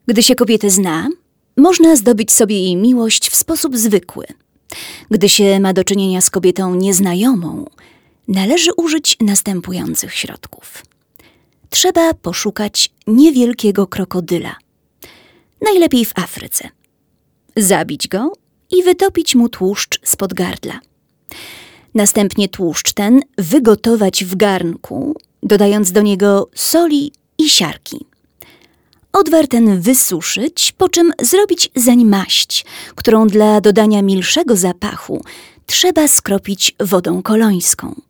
Gdy się kobietę zna, można zdobyć sobie jej miłość w sposób zwykły. Gdy się ma do czynienia z kobietą nieznajomą, należy użyć następujących środków. Trzeba poszukać niewielkiego krokodyla, najlepiej w Afryce. Zabić go i wytopić mu tłuszcz spod gardla. Następnie tłuszcz ten wygotować w garnku, dodając do niego soli i siarki. Odwar ten wysuszyć, po czym zrobić zeń maść, którą dla dodania milszego zapachu trzeba skropić wodą kolońską.